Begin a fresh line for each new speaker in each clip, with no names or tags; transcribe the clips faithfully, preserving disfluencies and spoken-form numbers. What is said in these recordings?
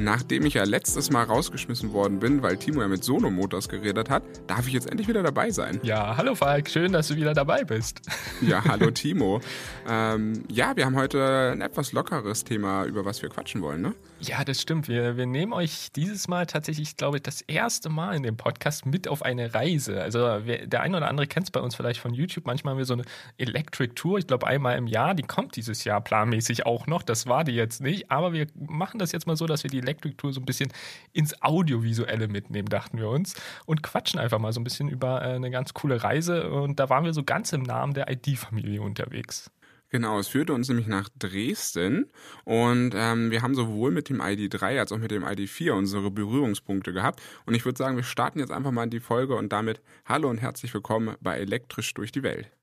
Nachdem ich ja letztes Mal rausgeschmissen worden bin, weil Timo ja mit Sono Motors geredet hat, darf ich jetzt endlich wieder dabei sein.
Ja, hallo Falk, schön, dass du wieder dabei bist.
Ja, hallo Timo. ähm, ja, wir haben heute ein etwas lockeres Thema, über was wir quatschen wollen, ne?
Ja, das stimmt. Wir, wir nehmen euch dieses Mal tatsächlich, ich glaube, das erste Mal in dem Podcast mit auf eine Reise. Also wer, der eine oder andere kennt es bei uns vielleicht von YouTube. Manchmal haben wir so eine Electric Tour, ich glaube einmal im Jahr. Die kommt dieses Jahr planmäßig auch noch. Das war die jetzt nicht. Aber wir machen das jetzt mal so, dass wir die Electric Tour so ein bisschen ins Audiovisuelle mitnehmen, dachten wir uns. Und quatschen einfach mal so ein bisschen über äh, eine ganz coole Reise. Und da waren wir so ganz im Namen der I D-Familie unterwegs.
Genau, es führte uns nämlich nach Dresden und ähm, wir haben sowohl mit dem I D drei als auch mit dem I D vier unsere Berührungspunkte gehabt. Und ich würde sagen, wir starten jetzt einfach mal in die Folge und damit hallo und herzlich willkommen bei Elektrisch durch die Welt.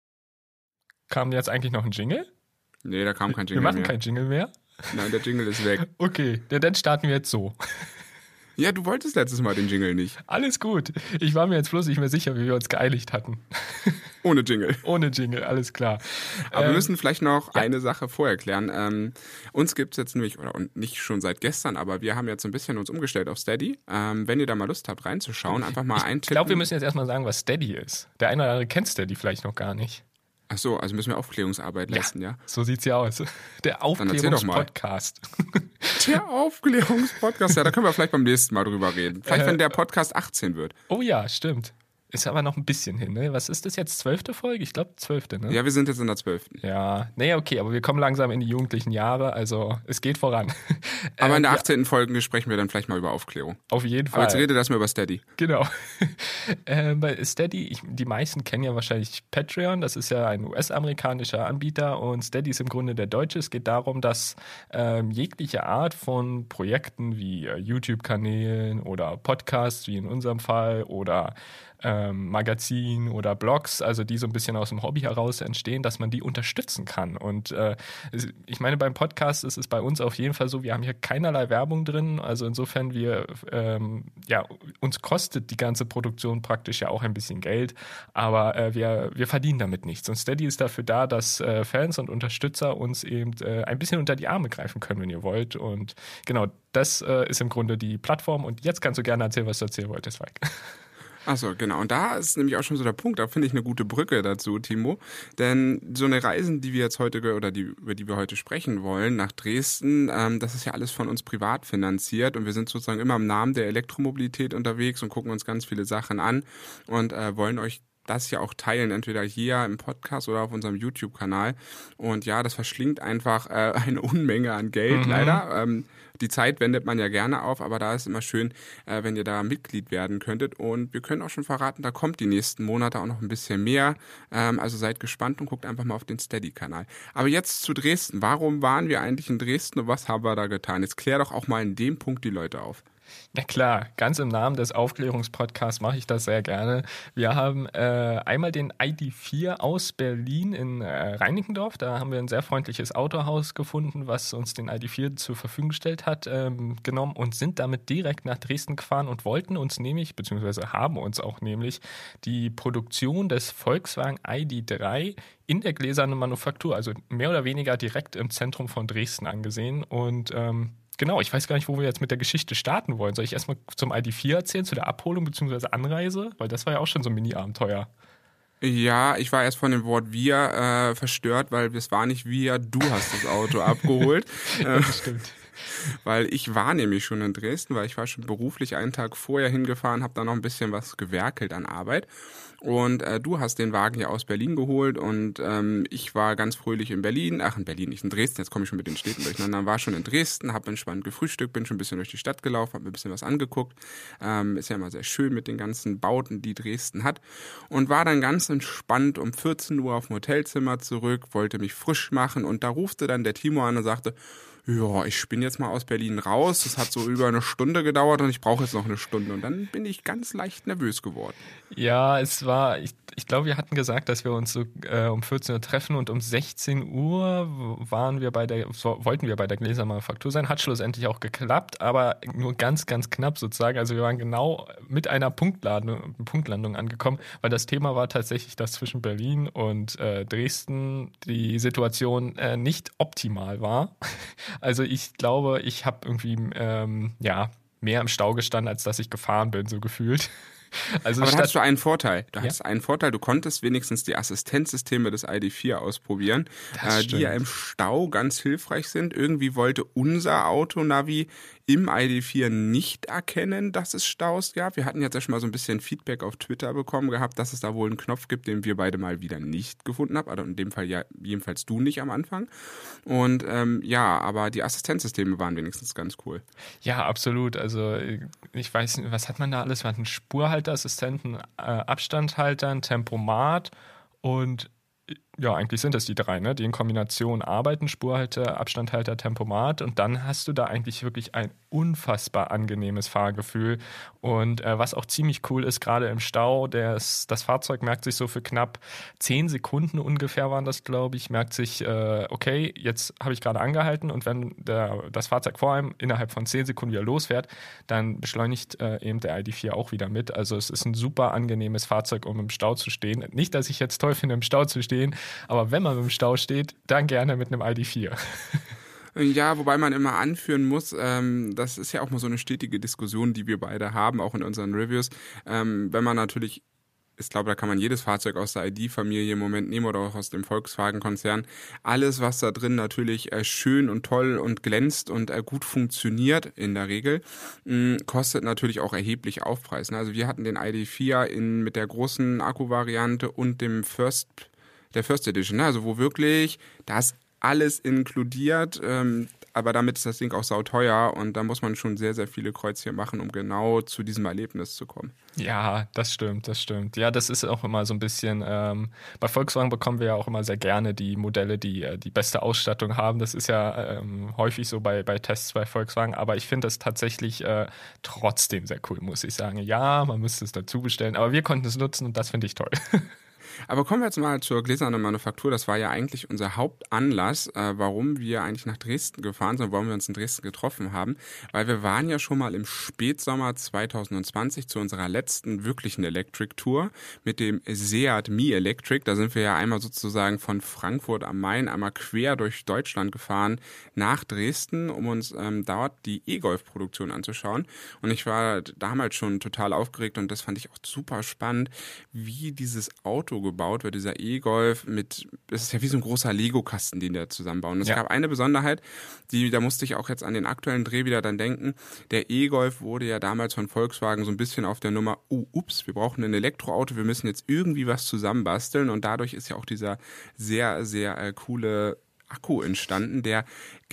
Kam jetzt eigentlich noch ein Jingle?
Nee, da kam kein Jingle
mehr. Wir machen
mehr.
keinen Jingle mehr?
Nein, der Jingle ist weg.
Okay, dann starten wir jetzt so.
Ja, du wolltest letztes Mal den Jingle nicht.
Alles gut. Ich war mir jetzt bloß nicht mehr sicher, wie wir uns geeinigt hatten.
Ohne Jingle.
Ohne Jingle, alles klar.
Aber
ähm,
wir müssen vielleicht noch
ja.
eine Sache vorher klären. Ähm, uns gibt es jetzt nämlich, oder und nicht schon seit gestern, aber wir haben jetzt so ein bisschen uns umgestellt auf Steady. Ähm, wenn ihr da mal Lust habt reinzuschauen, einfach mal eintippen.
Ich glaube, wir müssen jetzt erstmal sagen, was Steady ist. Der eine oder andere kennt Steady vielleicht noch gar nicht.
Ach so, also müssen wir Aufklärungsarbeit leisten, ja?
ja? So sieht's ja aus. Der Aufklärungspodcast.
Der Aufklärungspodcast, ja, da können wir vielleicht beim nächsten Mal drüber reden. Vielleicht, äh, wenn der Podcast achtzehn wird.
Oh ja, stimmt. Ist aber noch ein bisschen hin, ne? Was ist das jetzt, zwölfte Folge? Ich glaube, zwölfte, ne?
Ja, wir sind jetzt in der zwölften.
Ja, nee, okay, aber wir kommen langsam in die jugendlichen Jahre, also es geht voran.
Aber
ähm,
in der
ja.
achtzehnten Folge sprechen wir dann vielleicht mal über Aufklärung.
Auf jeden Fall.
Aber jetzt redet erstmal über Steady.
Genau. äh, bei Steady, ich, die meisten kennen ja wahrscheinlich Patreon, das ist ja ein U S-amerikanischer Anbieter und Steady ist im Grunde der deutsche. Es geht darum, dass ähm, jegliche Art von Projekten wie äh, YouTube-Kanälen oder Podcasts, wie in unserem Fall, oder Ähm, Magazin oder Blogs, also die so ein bisschen aus dem Hobby heraus entstehen, dass man die unterstützen kann. Und äh, ich meine, beim Podcast ist es bei uns auf jeden Fall so, wir haben hier keinerlei Werbung drin, also insofern wir, ähm, ja, uns kostet die ganze Produktion praktisch ja auch ein bisschen Geld, aber äh, wir, wir verdienen damit nichts. Und Steady ist dafür da, dass äh, Fans und Unterstützer uns eben äh, ein bisschen unter die Arme greifen können, wenn ihr wollt. Und genau, das äh, ist im Grunde die Plattform. Und jetzt kannst du gerne erzählen, was du erzählen wolltest, Mike.
Achso, genau. Und da ist nämlich auch schon so der Punkt, da finde ich eine gute Brücke dazu, Timo. Denn so eine Reisen, die wir jetzt heute, oder die, über die wir heute sprechen wollen, nach Dresden, ähm, das ist ja alles von uns privat finanziert und wir sind sozusagen immer im Namen der Elektromobilität unterwegs und gucken uns ganz viele Sachen an und äh, wollen euch das ja auch teilen, entweder hier im Podcast oder auf unserem YouTube-Kanal. Und ja, das verschlingt einfach äh, eine Unmenge an Geld, mhm. leider. Ähm, die Zeit wendet man ja gerne auf, aber da ist immer schön, äh, wenn ihr da Mitglied werden könntet. Und wir können auch schon verraten, da kommt die nächsten Monate auch noch ein bisschen mehr. Ähm, also seid gespannt und guckt einfach mal auf den Steady-Kanal. Aber jetzt zu Dresden. Warum waren wir eigentlich in Dresden und was haben wir da getan? Jetzt klär doch auch mal in dem Punkt die Leute auf.
Na klar, ganz im Namen des Aufklärungspodcasts mache ich das sehr gerne. Wir haben äh, einmal den I D vier aus Berlin in äh, Reinickendorf. Da haben wir ein sehr freundliches Autohaus gefunden, was uns den I D vier zur Verfügung gestellt hat, ähm, genommen und sind damit direkt nach Dresden gefahren und wollten uns nämlich, beziehungsweise haben uns auch nämlich, die Produktion des Volkswagen I D drei in der gläsernen Manufaktur, also mehr oder weniger direkt im Zentrum von Dresden angesehen und ähm, Genau, ich weiß gar nicht, wo wir jetzt mit der Geschichte starten wollen. Soll ich erstmal zum I D vier erzählen, zu der Abholung bzw. Anreise? Weil das war ja auch schon so ein Mini-Abenteuer.
Ja, ich war erst von dem Wort wir äh, verstört, weil es war nicht wir, du hast das Auto abgeholt.
Ja, das stimmt.
Weil ich war nämlich schon in Dresden, weil ich war schon beruflich einen Tag vorher hingefahren, habe da noch ein bisschen was gewerkelt an Arbeit. Und äh, du hast den Wagen ja aus Berlin geholt und ähm, ich war ganz fröhlich in Berlin, ach in Berlin, nicht in Dresden, jetzt komme ich schon mit den Städten durcheinander, war schon in Dresden, habe entspannt gefrühstückt, bin schon ein bisschen durch die Stadt gelaufen, habe mir ein bisschen was angeguckt, ähm, ist ja immer sehr schön mit den ganzen Bauten, die Dresden hat und war dann ganz entspannt um vierzehn Uhr auf dem Hotelzimmer zurück, wollte mich frisch machen und da rufte dann der Timo an und sagte, ja, ich bin jetzt mal aus Berlin raus, das hat so über eine Stunde gedauert und ich brauche jetzt noch eine Stunde und dann bin ich ganz leicht nervös geworden.
Ja, es war, ich, ich glaube, wir hatten gesagt, dass wir uns so äh, um vierzehn Uhr treffen und um sechzehn Uhr waren wir bei der, so, wollten wir bei der Gläsermanufaktur sein, hat schlussendlich auch geklappt, aber nur ganz, ganz knapp sozusagen. Also wir waren genau mit einer Punktladung, Punktlandung angekommen, weil das Thema war tatsächlich, dass zwischen Berlin und äh, Dresden die Situation äh, nicht optimal war. Also ich glaube, ich habe irgendwie ähm, ja mehr im Stau gestanden, als dass ich gefahren bin, so gefühlt. Also
Aber da
statt,
hattest du einen Vorteil. Du
ja,
hattest einen Vorteil, du konntest wenigstens die Assistenzsysteme des I D vier ausprobieren,
das
äh, die ja
stimmt.
im Stau ganz hilfreich sind. Irgendwie wollte unser Autonavi im I D vier nicht erkennen, dass es Staus gab. Wir hatten jetzt ja schon mal so ein bisschen Feedback auf Twitter bekommen gehabt, dass es da wohl einen Knopf gibt, den wir beide mal wieder nicht gefunden haben. Also in dem Fall ja jedenfalls du nicht am Anfang. Und ähm, ja, aber die Assistenzsysteme waren wenigstens ganz cool.
Ja, absolut. Also ich weiß nicht, was hat man da alles? Man hat einen Spurhalteassistenten, äh, Abstandhalter, ein Tempomat und ja, eigentlich sind das die drei, ne? Die in Kombination arbeiten, Spurhalter, Abstandhalter, Tempomat und dann hast du da eigentlich wirklich ein unfassbar angenehmes Fahrgefühl und äh, was auch ziemlich cool ist, gerade im Stau, das, das Fahrzeug merkt sich so für knapp zehn Sekunden ungefähr waren das, glaube ich, merkt sich, äh, okay, jetzt habe ich gerade angehalten und wenn der, das Fahrzeug vor einem innerhalb von zehn Sekunden wieder losfährt, dann beschleunigt äh, eben der I D vier auch wieder mit. Also es ist ein super angenehmes Fahrzeug, um im Stau zu stehen. Nicht, dass ich jetzt toll finde, im Stau zu stehen, aber wenn man im Stau steht, dann gerne mit einem I D vier.
Ja, wobei man immer anführen muss, ähm, das ist ja auch mal so eine stetige Diskussion, die wir beide haben, auch in unseren Reviews. Ähm, wenn man natürlich, ich glaube, da kann man jedes Fahrzeug aus der I D-Familie im Moment nehmen oder auch aus dem Volkswagen-Konzern. Alles, was da drin natürlich äh, schön und toll und glänzt und äh, gut funktioniert in der Regel, mh, kostet natürlich auch erheblich Aufpreis. Ne? Also wir hatten den I D vier in, mit der großen Akku-Variante und dem First der First Edition, ne? Also wo wirklich, da ist alles inkludiert, ähm, aber damit ist das Ding auch sauteuer und da muss man schon sehr, sehr viele Kreuzchen machen, um genau zu diesem Erlebnis zu kommen.
Ja, das stimmt, das stimmt. Ja, das ist auch immer so ein bisschen, ähm, bei Volkswagen bekommen wir ja auch immer sehr gerne die Modelle, die äh, die beste Ausstattung haben. Das ist ja ähm, häufig so bei, bei Tests bei Volkswagen, aber ich finde das tatsächlich äh, trotzdem sehr cool, muss ich sagen. Ja, man müsste es dazu bestellen, aber wir konnten es nutzen und das finde ich toll.
Aber kommen wir jetzt mal zur gläsernen Manufaktur. Das war ja eigentlich unser Hauptanlass, äh, warum wir eigentlich nach Dresden gefahren sind, warum wir uns in Dresden getroffen haben. Weil wir waren ja schon mal im Spätsommer zwanzig zwanzig zu unserer letzten wirklichen Electric-Tour mit dem Seat Mi Electric. Da sind wir ja einmal sozusagen von Frankfurt am Main einmal quer durch Deutschland gefahren nach Dresden, um uns ähm, dort die E-Golf-Produktion anzuschauen. Und ich war damals schon total aufgeregt und das fand ich auch super spannend, wie dieses Auto gebaut wird, dieser E-Golf mit, das ist ja wie so ein großer Lego-Kasten, den die da zusammenbauen. Und es
Ja.
gab eine Besonderheit, die, da musste ich auch jetzt an den aktuellen Dreh wieder dann denken, der E-Golf wurde ja damals von Volkswagen so ein bisschen auf der Nummer, oh, ups, wir brauchen ein Elektroauto, wir müssen jetzt irgendwie was zusammenbasteln und dadurch ist ja auch dieser sehr, sehr äh, coole Akku entstanden, der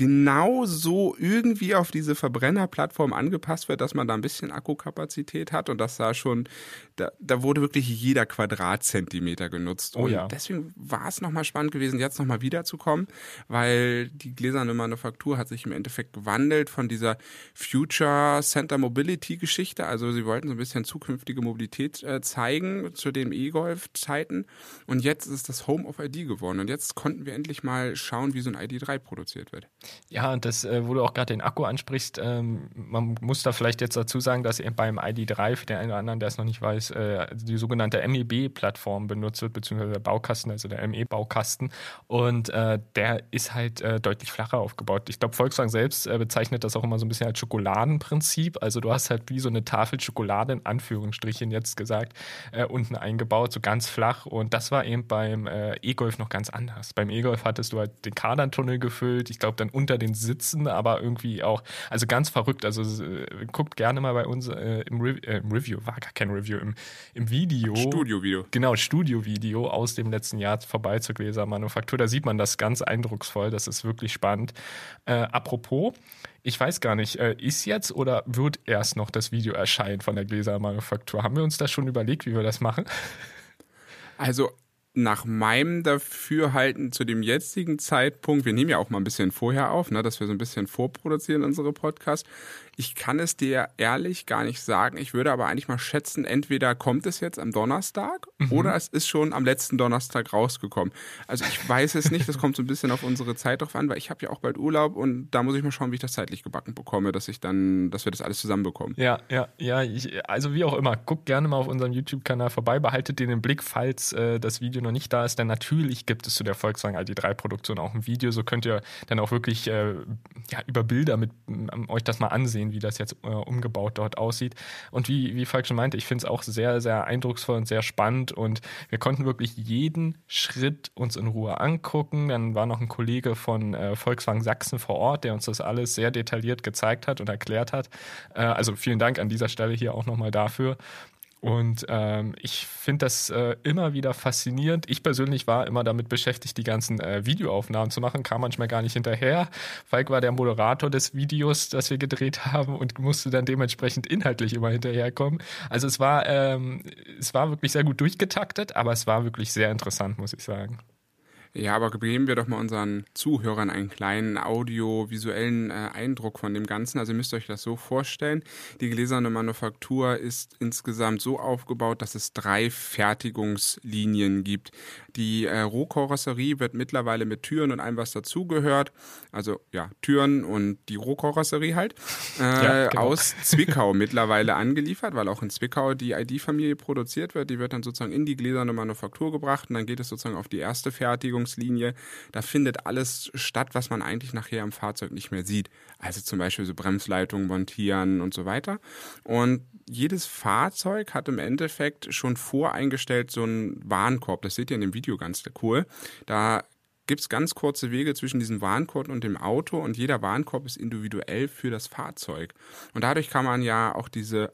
genauso irgendwie auf diese Verbrennerplattform angepasst wird, dass man da ein bisschen Akkukapazität hat und das da schon, da, da wurde wirklich jeder Quadratzentimeter genutzt.
Oh
und
ja.
deswegen war es nochmal spannend gewesen, jetzt nochmal wiederzukommen, weil die gläserne Manufaktur hat sich im Endeffekt gewandelt von dieser Future Center Mobility Geschichte, also sie wollten so ein bisschen zukünftige Mobilität äh, zeigen zu den E-Golf-Zeiten und jetzt ist das Home of I D geworden und jetzt konnten wir endlich mal schauen, wie so ein I D drei produziert wird.
Ja, und das, äh, wo du auch gerade den Akku ansprichst, ähm, man muss da vielleicht jetzt dazu sagen, dass eben beim I D drei, für den einen oder anderen, der es noch nicht weiß, äh, die sogenannte M E B-Plattform benutzt wird, beziehungsweise der Baukasten, also der M E-Baukasten. Und äh, der ist halt äh, deutlich flacher aufgebaut. Ich glaube, Volkswagen selbst äh, bezeichnet das auch immer so ein bisschen als Schokoladenprinzip. Also du hast halt wie so eine Tafel Schokolade, in Anführungsstrichen jetzt gesagt, äh, unten eingebaut, so ganz flach. Und das war eben beim äh, E-Golf noch ganz anders. Beim E-Golf hattest du halt den Kardantunnel gefüllt, ich glaube dann unter den Sitzen, aber irgendwie auch, also ganz verrückt. Also äh, guckt gerne mal bei uns äh, im, Re äh, im Review, war gar kein Review, im, im Video.
Studio-Video.
Genau, Studio-Video aus dem letzten Jahr vorbei zur Gläsermanufaktur. Da sieht man das ganz eindrucksvoll, das ist wirklich spannend. Äh, apropos, ich weiß gar nicht, äh, ist jetzt oder wird erst noch das Video erscheinen von der Gläsermanufaktur? Haben wir uns das schon überlegt, wie wir das machen?
Also nach meinem Dafürhalten zu dem jetzigen Zeitpunkt, wir nehmen ja auch mal ein bisschen vorher auf, ne, dass wir so ein bisschen vorproduzieren unsere Podcasts, Ich kann es dir ehrlich gar nicht sagen. Ich würde aber eigentlich mal schätzen, entweder kommt es jetzt am Donnerstag mhm. oder es ist schon am letzten Donnerstag rausgekommen. Also ich weiß es nicht, das kommt so ein bisschen auf unsere Zeit drauf an, weil ich habe ja auch bald Urlaub und da muss ich mal schauen, wie ich das zeitlich gebacken bekomme, dass ich dann, dass wir das alles zusammenbekommen.
Ja, ja, ja. Ich, also wie auch immer, guckt gerne mal auf unserem YouTube-Kanal vorbei, behaltet den im Blick, falls äh, das Video noch nicht da ist, denn natürlich gibt es zu der Volkswagen I D drei Produktion auch ein Video, so könnt ihr dann auch wirklich äh, ja, über Bilder mit ähm, euch das mal ansehen, wie das jetzt äh, umgebaut dort aussieht. Und wie, wie Falk schon meinte, ich finde es auch sehr, sehr eindrucksvoll und sehr spannend und wir konnten wirklich jeden Schritt uns in Ruhe angucken. Dann war noch ein Kollege von äh, Volkswagen Sachsen vor Ort, der uns das alles sehr detailliert gezeigt hat und erklärt hat. Äh, also vielen Dank an dieser Stelle hier auch nochmal dafür. Und ähm, ich finde das äh, immer wieder faszinierend. Ich persönlich war immer damit beschäftigt, die ganzen äh, Videoaufnahmen zu machen, kam manchmal gar nicht hinterher. Falk war der Moderator des Videos, das wir gedreht haben und musste dann dementsprechend inhaltlich immer hinterherkommen. Also es war, ähm, es war wirklich sehr gut durchgetaktet, aber es war wirklich sehr interessant, muss ich sagen.
Ja, aber geben wir doch mal unseren Zuhörern einen kleinen audiovisuellen äh, Eindruck von dem Ganzen. Also ihr müsst euch das so vorstellen, die gläserne Manufaktur ist insgesamt so aufgebaut, dass es drei Fertigungslinien gibt. Die äh, Rohkarosserie wird mittlerweile mit Türen und allem, was dazugehört, also ja, Türen und die Rohkarosserie halt, äh, ja, genau. aus Zwickau mittlerweile angeliefert, weil auch in Zwickau die I D-Familie produziert wird. Die wird dann sozusagen in die gläserne Manufaktur gebracht und dann geht es sozusagen auf die erste Fertigung. Da findet alles statt, was man eigentlich nachher am Fahrzeug nicht mehr sieht. Also zum Beispiel so Bremsleitungen montieren und so weiter. Und jedes Fahrzeug hat im Endeffekt schon voreingestellt so einen Warenkorb. Das seht ihr in dem Video ganz cool. Da gibt es ganz kurze Wege zwischen diesem Warenkorb und dem Auto und jeder Warenkorb ist individuell für das Fahrzeug. Und dadurch kann man ja auch diese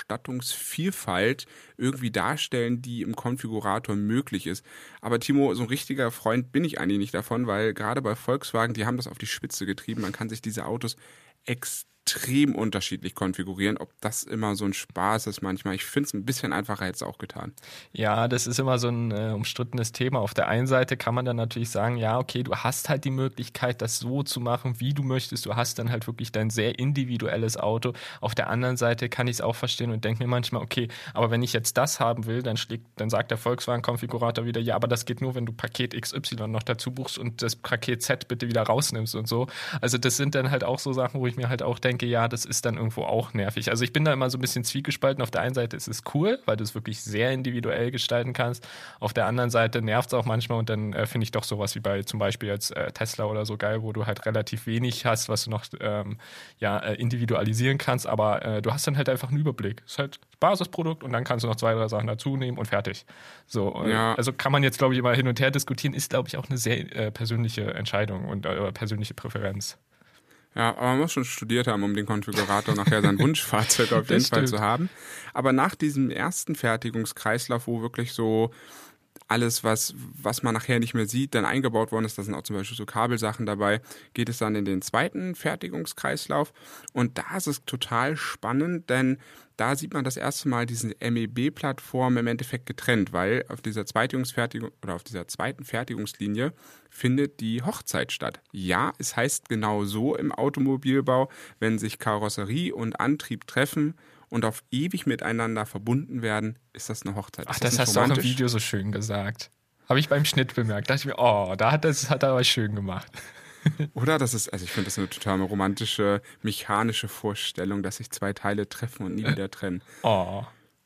Ausstattungsvielfalt irgendwie darstellen, die im Konfigurator möglich ist. Aber Timo, so ein richtiger Freund bin ich eigentlich nicht davon, weil gerade bei Volkswagen, die haben das auf die Spitze getrieben. Man kann sich diese Autos extrem extrem unterschiedlich konfigurieren, ob das immer so ein Spaß ist manchmal. Ich finde es ein bisschen einfacher jetzt auch getan.
Ja, das ist immer so ein äh, umstrittenes Thema. Auf der einen Seite kann man dann natürlich sagen, ja, okay, du hast halt die Möglichkeit, das so zu machen, wie du möchtest. Du hast dann halt wirklich dein sehr individuelles Auto. Auf der anderen Seite kann ich es auch verstehen und denke mir manchmal, okay, aber wenn ich jetzt das haben will, dann schlägt, dann sagt der Volkswagen-Konfigurator wieder, ja, aber das geht nur, wenn du Paket X Y noch dazu buchst und das Paket Z bitte wieder rausnimmst und so. Also das sind dann halt auch so Sachen, wo ich mir halt auch denke, ja, das ist dann irgendwo auch nervig. Also ich bin da immer so ein bisschen zwiegespalten. Auf der einen Seite ist es cool, weil du es wirklich sehr individuell gestalten kannst. Auf der anderen Seite nervt es auch manchmal und dann äh, finde ich doch sowas wie bei zum Beispiel jetzt äh, Tesla oder so geil, wo du halt relativ wenig hast, was du noch ähm, ja, äh, individualisieren kannst, aber äh, du hast dann halt einfach einen Überblick. Es ist halt Basisprodukt und dann kannst du noch zwei, drei Sachen dazu nehmen und fertig. So, ja. Also kann man jetzt, glaube ich, immer hin und her diskutieren, ist, glaube ich, auch eine sehr äh, persönliche Entscheidung und äh, persönliche Präferenz.
Ja, aber man muss schon studiert haben, um den Konfigurator nachher sein Wunschfahrzeug auf jeden Fall zu haben. Aber nach diesem ersten Fertigungskreislauf, wo wirklich so alles, was, was man nachher nicht mehr sieht, dann eingebaut worden ist, da sind auch zum Beispiel so Kabelsachen dabei, geht es dann in den zweiten Fertigungskreislauf. Und da ist es total spannend, denn da sieht man das erste Mal diese M E B-Plattform im Endeffekt getrennt, weil auf dieser Zweitungsfertigung oder auf dieser zweiten Fertigungslinie findet die Hochzeit statt. Ja, es heißt genau so im Automobilbau, wenn sich Karosserie und Antrieb treffen und auf ewig miteinander verbunden werden, ist das eine Hochzeit.
Ach,
ist das,
das hast du auch im Video so schön gesagt. Habe ich beim Schnitt bemerkt. Da dachte ich mir, oh, da hat, das, hat er aber schön gemacht.
Oder? Das ist, also ich finde das eine total romantische, mechanische Vorstellung, dass sich zwei Teile treffen und nie wieder trennen.
Oh.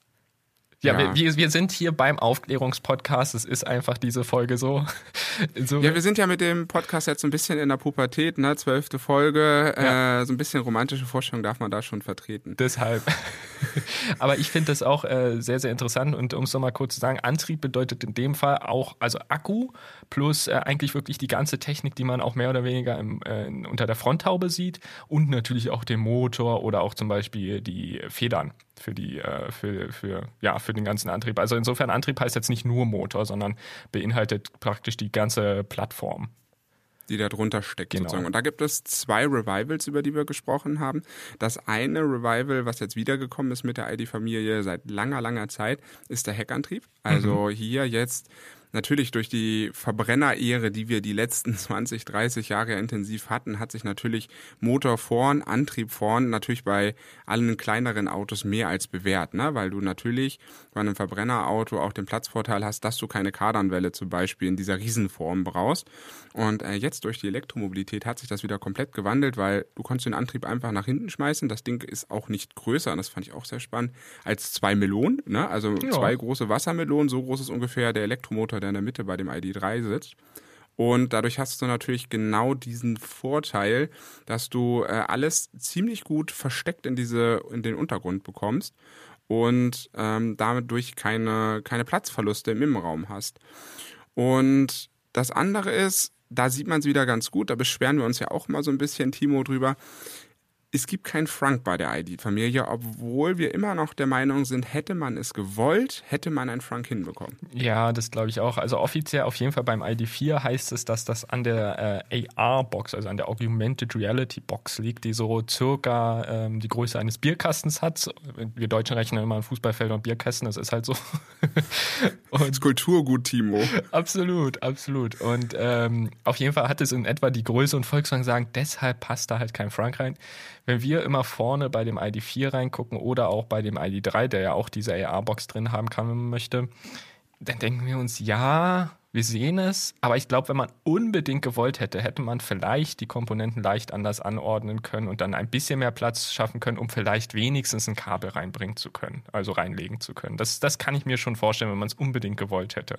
Ja, ja. Wir, wir sind hier beim Aufklärungspodcast. Es ist einfach diese Folge so.
so. Ja, wir sind ja mit dem Podcast jetzt so ein bisschen in der Pubertät, ne? Zwölfte Folge. Ja. Äh, so ein bisschen romantische Vorstellung darf man da schon vertreten.
Deshalb. Aber ich finde das auch äh, sehr, sehr interessant. Und um es nochmal kurz zu sagen, Antrieb bedeutet in dem Fall auch, also Akku plus äh, eigentlich wirklich die ganze Technik, die man auch mehr oder weniger im, äh, unter der Fronthaube sieht. Und natürlich auch den Motor oder auch zum Beispiel die Federn. Für die, äh, für, für, ja, für den ganzen Antrieb. Also insofern, Antrieb heißt jetzt nicht nur Motor, sondern beinhaltet praktisch die ganze Plattform.
Die da drunter steckt
genau.
sozusagen. Und da gibt es zwei Revivals, über die wir gesprochen haben. Das eine Revival, was jetzt wiedergekommen ist mit der I D-Familie seit langer, langer Zeit, ist der Heckantrieb. Also mhm. hier jetzt natürlich durch die Verbrennerehre, die wir die letzten zwanzig, dreißig Jahre intensiv hatten, hat sich natürlich Motor vorn, Antrieb vorn natürlich bei allen kleineren Autos mehr als bewährt, ne? Weil du natürlich bei einem Verbrennerauto auch den Platzvorteil hast, dass du keine Kardanwelle zum Beispiel in dieser Riesenform brauchst. Und äh, jetzt durch die Elektromobilität hat sich das wieder komplett gewandelt, weil du konntest den Antrieb einfach nach hinten schmeißen. Das Ding ist auch nicht größer, und das fand ich auch sehr spannend, als zwei Melonen, ne? Also ja. zwei große Wassermelonen, so groß ist ungefähr der Elektromotor, der in der Mitte bei dem I D drei sitzt. Und dadurch hast du natürlich genau diesen Vorteil, dass du äh, alles ziemlich gut versteckt in diese in den Untergrund bekommst und ähm, damit durch keine, keine Platzverluste im Innenraum hast. Und das andere ist, da sieht man es wieder ganz gut, da beschweren wir uns ja auch mal so ein bisschen, Timo, drüber. Es gibt keinen Frank bei der I D-Familie, obwohl wir immer noch der Meinung sind, hätte man es gewollt, hätte man einen Frank hinbekommen.
Ja, das glaube ich auch. Also offiziell auf jeden Fall beim I D vier heißt es, dass das an der äh, A R-Box, also an der Augmented Reality-Box liegt, die so circa ähm, die Größe eines Bierkastens hat. Wir Deutschen rechnen immer an Fußballfelder und Bierkästen, das ist halt so.
Und Kulturgut, Timo.
Absolut, absolut. Und ähm, auf jeden Fall hat es in etwa die Größe und Volkswagen sagen, deshalb passt da halt kein Frank rein. Wenn wir immer vorne bei dem I D vier reingucken oder auch bei dem I D drei, der ja auch diese A R-Box drin haben kann, wenn man möchte, dann denken wir uns, ja, wir sehen es, aber ich glaube, wenn man unbedingt gewollt hätte, hätte man vielleicht die Komponenten leicht anders anordnen können und dann ein bisschen mehr Platz schaffen können, um vielleicht wenigstens ein Kabel reinbringen zu können, also reinlegen zu können. Das, das kann ich mir schon vorstellen, wenn man es unbedingt gewollt hätte.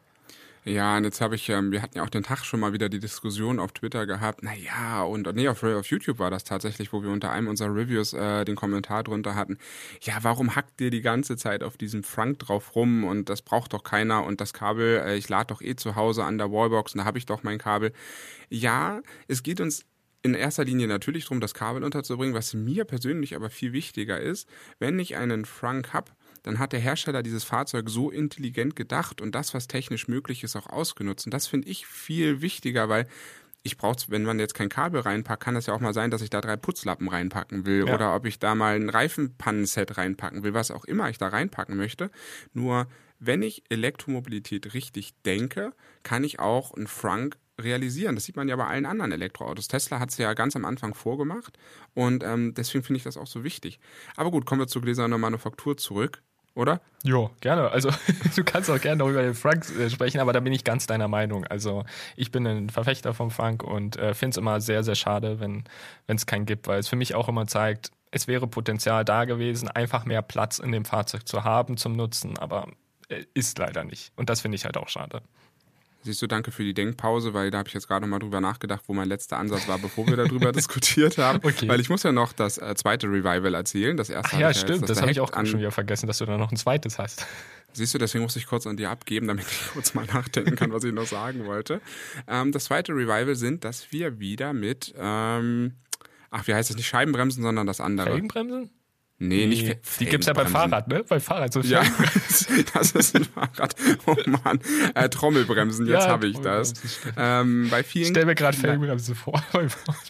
Ja, und jetzt habe ich, ähm, wir hatten ja auch den Tag schon mal wieder die Diskussion auf Twitter gehabt, naja, und nee, auf, auf YouTube war das tatsächlich, wo wir unter einem unserer Reviews äh, den Kommentar drunter hatten, ja, warum hackt ihr die ganze Zeit auf diesem Frank drauf rum und das braucht doch keiner und das Kabel, äh, ich lade doch eh zu Hause an der Wallbox und da habe ich doch mein Kabel. Ja, es geht uns in erster Linie natürlich darum, das Kabel unterzubringen, was mir persönlich aber viel wichtiger ist, wenn ich einen Frank habe, dann hat der Hersteller dieses Fahrzeug so intelligent gedacht und das, was technisch möglich ist, auch ausgenutzt. Und das finde ich viel wichtiger, weil ich brauche, wenn man jetzt kein Kabel reinpackt, kann das ja auch mal sein, dass ich da drei Putzlappen reinpacken will ja. Oder ob ich da mal ein Reifenpannenset reinpacken will, was auch immer ich da reinpacken möchte. Nur wenn ich Elektromobilität richtig denke, kann ich auch einen Frank realisieren. Das sieht man ja bei allen anderen Elektroautos. Tesla hat es ja ganz am Anfang vorgemacht und ähm, deswegen finde ich das auch so wichtig. Aber gut, kommen wir zur gläsernen Manufaktur zurück. Oder?
Ja, gerne. Also du kannst auch gerne noch über den Frank äh, sprechen, aber da bin ich ganz deiner Meinung. Also ich bin ein Verfechter vom Frank und äh, finde es immer sehr, sehr schade, wenn es keinen gibt, weil es für mich auch immer zeigt, es wäre Potenzial da gewesen, einfach mehr Platz in dem Fahrzeug zu haben zum Nutzen, aber äh, ist leider nicht. Und das finde ich halt auch schade.
Siehst du, danke für die Denkpause, weil da habe ich jetzt gerade noch mal drüber nachgedacht, wo mein letzter Ansatz war, bevor wir darüber diskutiert haben. Okay. Weil ich muss ja noch das äh, zweite Revival erzählen. Das erste
Ach ja, stimmt, ja das, das habe ich auch an... schon wieder vergessen, dass du da noch ein zweites hast.
Siehst du, deswegen muss ich kurz an dir abgeben, damit ich kurz mal nachdenken kann, was ich noch sagen wollte. Ähm, das zweite Revival sind, dass wir wieder mit, ähm, ach, wie heißt das, nicht Scheibenbremsen, sondern das andere.
Felgenbremsen?
Nee, nicht
Fe- Die gibt's ja beim Fahrrad, ne? Beim Fahrrad so
ja, das ist ein Fahrrad. Oh Mann. Äh, Trommelbremsen, jetzt ja, habe ich das. Ähm, bei vielen.
Ich stell mir gerade Felgenbremsen vor.
Oh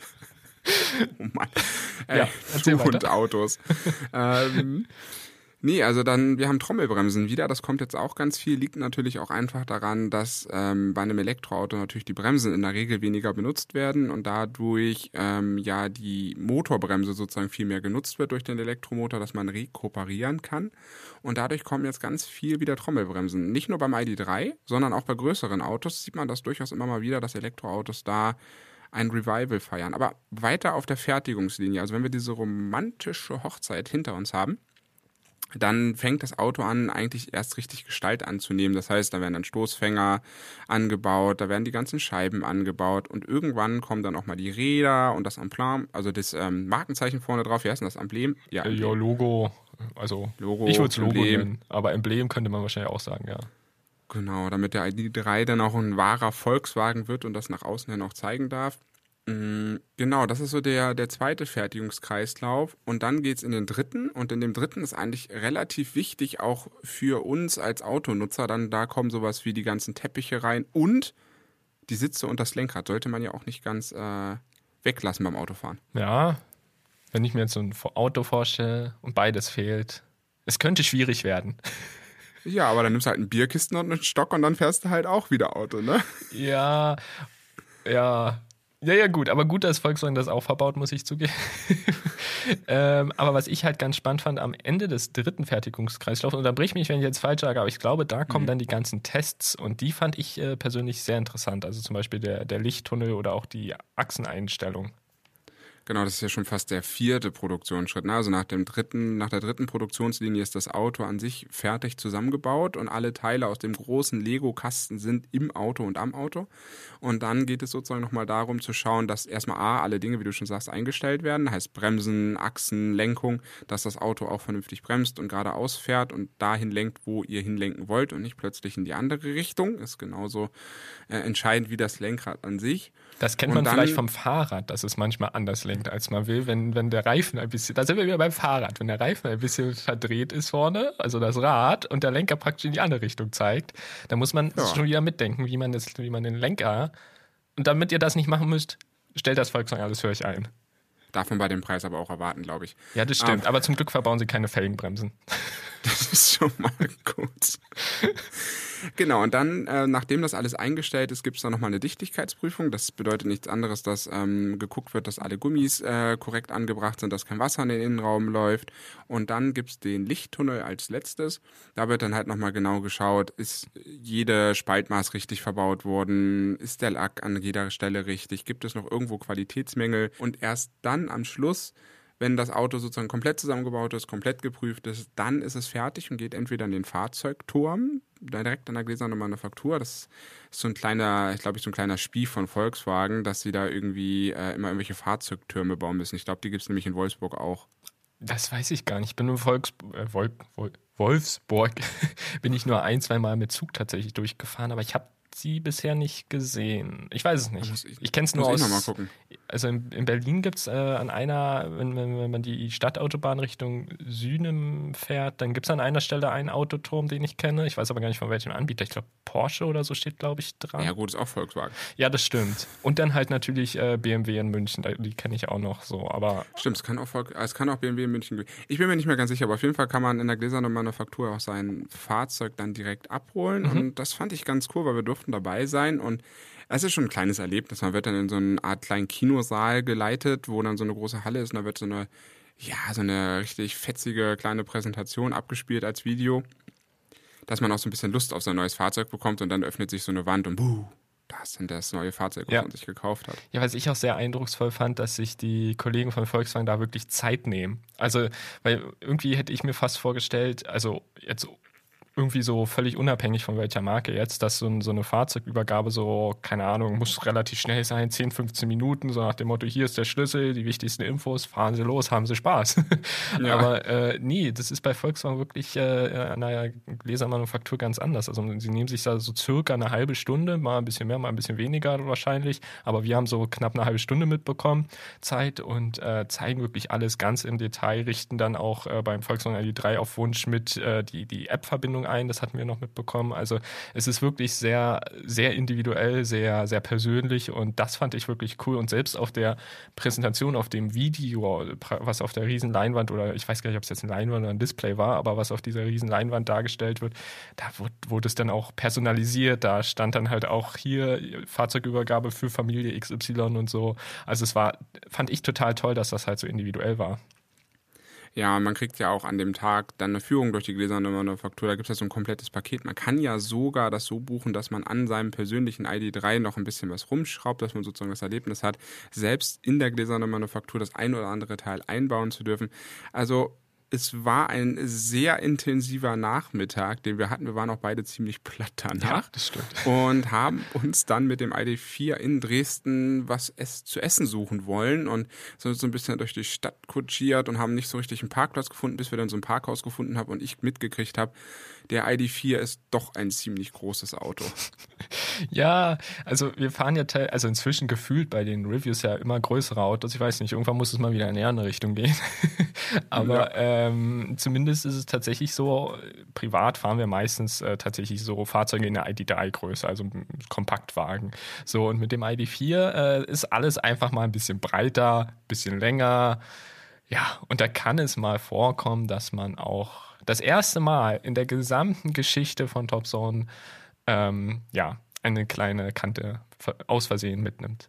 Mann. Ey, ja, Schuh und Autos. ähm, Nee, also dann, wir haben Trommelbremsen wieder, das kommt jetzt auch ganz viel, liegt natürlich auch einfach daran, dass ähm, bei einem Elektroauto natürlich die Bremsen in der Regel weniger benutzt werden und dadurch ähm, ja die Motorbremse sozusagen viel mehr genutzt wird durch den Elektromotor, dass man rekuperieren kann und dadurch kommen jetzt ganz viel wieder Trommelbremsen. Nicht nur beim I D drei, sondern auch bei größeren Autos sieht man das durchaus immer mal wieder, dass Elektroautos da ein Revival feiern. Aber weiter auf der Fertigungslinie, also wenn wir diese romantische Hochzeit hinter uns haben, dann fängt das Auto an, eigentlich erst richtig Gestalt anzunehmen. Das heißt, da werden dann Stoßfänger angebaut, da werden die ganzen Scheiben angebaut und irgendwann kommen dann auch mal die Räder und das Emblem, also das ähm, Markenzeichen vorne drauf. Wie heißt denn das Emblem?
Ja, Emblem. Ja, Logo. Also Logo, ich würde es Logo nennen, aber Emblem könnte man wahrscheinlich auch sagen, ja.
Genau, damit der I D drei dann auch ein wahrer Volkswagen wird und das nach außen hin auch zeigen darf. Genau, das ist so der, der zweite Fertigungskreislauf und dann geht's in den dritten und in dem dritten ist eigentlich relativ wichtig auch für uns als Autonutzer, dann da kommen sowas wie die ganzen Teppiche rein und die Sitze und das Lenkrad sollte man ja auch nicht ganz äh, weglassen beim Autofahren.
Ja, wenn ich mir jetzt so ein Auto vorstelle und beides fehlt, es könnte schwierig werden.
Ja, aber dann nimmst du halt einen Bierkisten und einen Stock und dann fährst du halt auch wieder Auto, ne?
Ja, ja. Ja, ja, gut, aber gut, dass Volkswagen das auch verbaut, muss ich zugeben. ähm, aber was ich halt ganz spannend fand, am Ende des dritten Fertigungskreislaufs, unterbrich mich, wenn ich jetzt falsch sage, aber ich glaube, da kommen
Mhm.
dann die ganzen Tests und die fand ich äh, persönlich sehr interessant. Also zum Beispiel der, der Lichttunnel oder auch die Achseneinstellung.
Genau, das ist ja schon fast der vierte Produktionsschritt. Ne? Also nach dem dritten, nach der dritten Produktionslinie ist das Auto an sich fertig zusammengebaut und alle Teile aus dem großen Lego-Kasten sind im Auto und am Auto. Und dann geht es sozusagen nochmal darum zu schauen, dass erstmal A, alle Dinge, wie du schon sagst, eingestellt werden. Heißt Bremsen, Achsen, Lenkung, dass das Auto auch vernünftig bremst und geradeaus fährt und dahin lenkt, wo ihr hinlenken wollt und nicht plötzlich in die andere Richtung. Ist genauso äh, entscheidend wie das Lenkrad an sich.
Das kennt
Und
man
dann-
vielleicht vom Fahrrad, dass es manchmal anders lenkt, als man will, wenn, wenn der Reifen ein bisschen, da sind wir wieder beim Fahrrad, wenn der Reifen ein bisschen verdreht ist vorne, also das Rad, und der Lenker praktisch in die andere Richtung zeigt, dann muss man
Ja.
schon wieder mitdenken, wie man, das, wie man den Lenker, und damit ihr das nicht machen müsst, stellt das Volkswagen alles für euch ein.
Darf man bei dem Preis aber auch erwarten, glaube ich.
Ja, das stimmt, aber zum Glück verbauen sie keine Felgenbremsen.
Das ist schon mal gut. Genau, und dann, äh, nachdem das alles eingestellt ist, gibt es dann nochmal eine Dichtigkeitsprüfung. Das bedeutet nichts anderes, dass ähm, geguckt wird, dass alle Gummis äh, korrekt angebracht sind, dass kein Wasser in den Innenraum läuft. Und dann gibt es den Lichttunnel als letztes. Da wird dann halt nochmal genau geschaut, ist jede Spaltmaß richtig verbaut worden, ist der Lack an jeder Stelle richtig, gibt es noch irgendwo Qualitätsmängel. Und erst dann am Schluss, wenn das Auto sozusagen komplett zusammengebaut ist, komplett geprüft ist, dann ist es fertig und geht entweder in den Fahrzeugturm, direkt an der Gläsernen Manufaktur. Das ist so ein kleiner, ich glaube, so ein kleiner Spie von Volkswagen, dass sie da irgendwie äh, immer irgendwelche Fahrzeugtürme bauen müssen. Ich glaube, die gibt es nämlich in Wolfsburg auch.
Das weiß ich gar nicht. Ich bin nur Volks äh, Wol Wol Wolfsburg, bin ich nur ein, zwei Mal mit Zug tatsächlich durchgefahren, aber ich habe sie bisher nicht gesehen. Ich weiß es nicht.
Muss ich-
Ich kenne es nur
muss ich
aus.
noch mal gucken.
Also in, in Berlin gibt es äh, an einer, wenn, wenn, wenn man die Stadtautobahn Richtung Süden fährt, dann gibt es an einer Stelle einen Autoturm, den ich kenne. Ich weiß aber gar nicht von welchem Anbieter. Ich glaube, Porsche oder so steht, glaube ich, dran.
Ja gut, ist auch Volkswagen.
Ja, das stimmt. Und dann halt natürlich äh, B M W in München. da- Die kenne ich auch noch so. Aber
Stimmt, es kann auch, Volk, es kann auch B M W in München gehen. Ich bin mir nicht mehr ganz sicher, aber auf jeden Fall kann man in der Gläsernen Manufaktur auch sein Fahrzeug dann direkt abholen.
Mhm.
Und das fand ich ganz cool, weil wir durften dabei sein. Und es ist schon ein kleines Erlebnis. Man wird dann in so eine Art kleinen Kinosaal geleitet, wo dann so eine große Halle ist. Und da wird so eine, ja, so eine richtig fetzige kleine Präsentation abgespielt als Video, dass man auch so ein bisschen Lust auf sein neues Fahrzeug bekommt. Und dann öffnet sich so eine Wand und buh, da ist dann das neue Fahrzeug, was
Ja.
man sich gekauft hat.
ja, was ich auch sehr eindrucksvoll fand, dass sich die Kollegen von Volkswagen da wirklich Zeit nehmen. Also, weil irgendwie hätte ich mir fast vorgestellt, also jetzt irgendwie so völlig unabhängig von welcher Marke jetzt, dass so, ein, so eine Fahrzeugübergabe so, keine Ahnung, muss relativ schnell sein, zehn, fünfzehn Minuten, so nach dem Motto, hier ist der Schlüssel, die wichtigsten Infos, fahren Sie los, haben Sie Spaß.
Ja.
Aber äh, nee, das ist bei Volkswagen wirklich äh, an der Gläsermanufaktur ganz anders. Also sie nehmen sich da so circa eine halbe Stunde, mal ein bisschen mehr, mal ein bisschen weniger wahrscheinlich, aber wir haben so knapp eine halbe Stunde mitbekommen, Zeit und äh, zeigen wirklich alles ganz im Detail, richten dann auch äh, beim Volkswagen I D drei auf Wunsch mit äh, die, die App-Verbindung ein, das hatten wir noch mitbekommen. Also es ist wirklich sehr, sehr individuell, sehr, sehr persönlich und das fand ich wirklich cool. Und selbst auf der Präsentation, auf dem Video, was auf der riesen Leinwand oder ich weiß gar nicht, ob es jetzt eine Leinwand oder ein Display war, aber was auf dieser riesen Leinwand dargestellt wird, da wurde, wurde es dann auch personalisiert. Da stand dann halt auch hier Fahrzeugübergabe für Familie X Y und so. Also es war, fand ich total toll, dass das halt so individuell war.
Ja, man kriegt ja auch an dem Tag dann eine Führung durch die Gläserne Manufaktur. Da gibt es ja so ein komplettes Paket. Man kann ja sogar das so buchen, dass man an seinem persönlichen I D drei noch ein bisschen was rumschraubt, dass man sozusagen das Erlebnis hat, selbst in der Gläsernen Manufaktur das ein oder andere Teil einbauen zu dürfen. Also es war ein sehr intensiver Nachmittag, den wir hatten. Wir waren auch beide ziemlich platt danach.
Ja, das stimmt.
Und haben uns dann mit dem I D vier in Dresden was ess- zu essen suchen wollen und sind so ein bisschen durch die Stadt kutschiert und haben nicht so richtig einen Parkplatz gefunden, bis wir dann so ein Parkhaus gefunden haben und ich mitgekriegt habe, der I D vier ist doch ein ziemlich großes Auto.
Ja, also wir fahren ja, te- also inzwischen gefühlt bei den Reviews ja immer größere Autos. Ich weiß nicht, irgendwann muss es mal wieder in eine andere Richtung gehen. Aber ähm, zumindest ist es tatsächlich so, privat fahren wir meistens äh, tatsächlich so Fahrzeuge in der I D drei Größe, also ein Kompaktwagen. So, und mit dem I D vier äh, ist alles einfach mal ein bisschen breiter, bisschen länger. Ja, und da kann es mal vorkommen, dass man auch Das erste Mal in der gesamten Geschichte von Top Zone ähm, ja, eine kleine Kante aus Versehen mitnimmt.